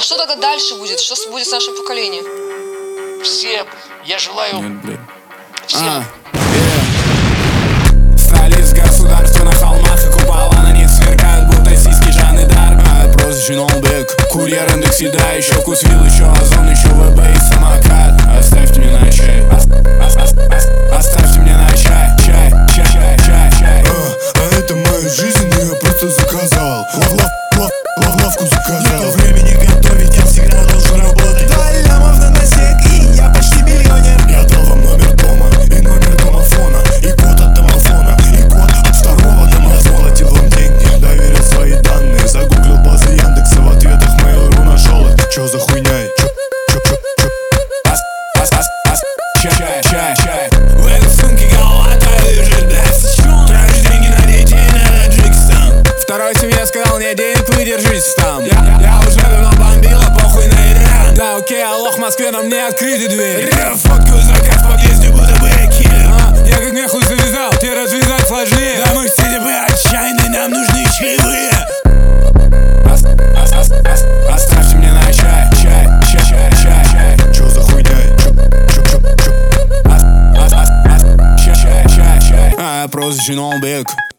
что тогда дальше будет? Что будет с нашим поколением? Всем я желаю... Нет, блядь. Всем... Столиц государства на холмах и купола на них сверкают, будто сиськи Жанны Дарк. Прозвище Ноубек, курьер индекс еда, еще вкус вилл, еще озон, еще ВБ и самокат. Оставьте мне на чай, оставьте мне на чай, чай. А это моя жизнь, но я просто заказал. Лавку заказал. Нету времени готовить, я всегда должен работать. 2 лямов на носик, и я почти миллионер. Я дал вам номер дома и номер домофона, и код от домофона, и код от второго домофона. Теплом деньги, доверил свои данные, загуглил базы Яндекса, в ответах Mail.ru нашел их. Чё за хуйня? Чай. В этой сумке голова-то лежит, да? Тратишь деньги на детей, на Таджикистан. Второй семье сказал, нет денег, вы держитесь там. Я уже давно бомбила, похуй на Иран. Да окей, аллах, в Москве нам не открыты двери. Фоткаю заказ в подъезде, будто бы я киллер. Я как мне хуй завязал, ты развязать сложнее. Да мы все бы отчаянные, нам нужны чаевые. Оставьте мне на чай. Чё за хуйня? Чё? Прозвище Ноубек.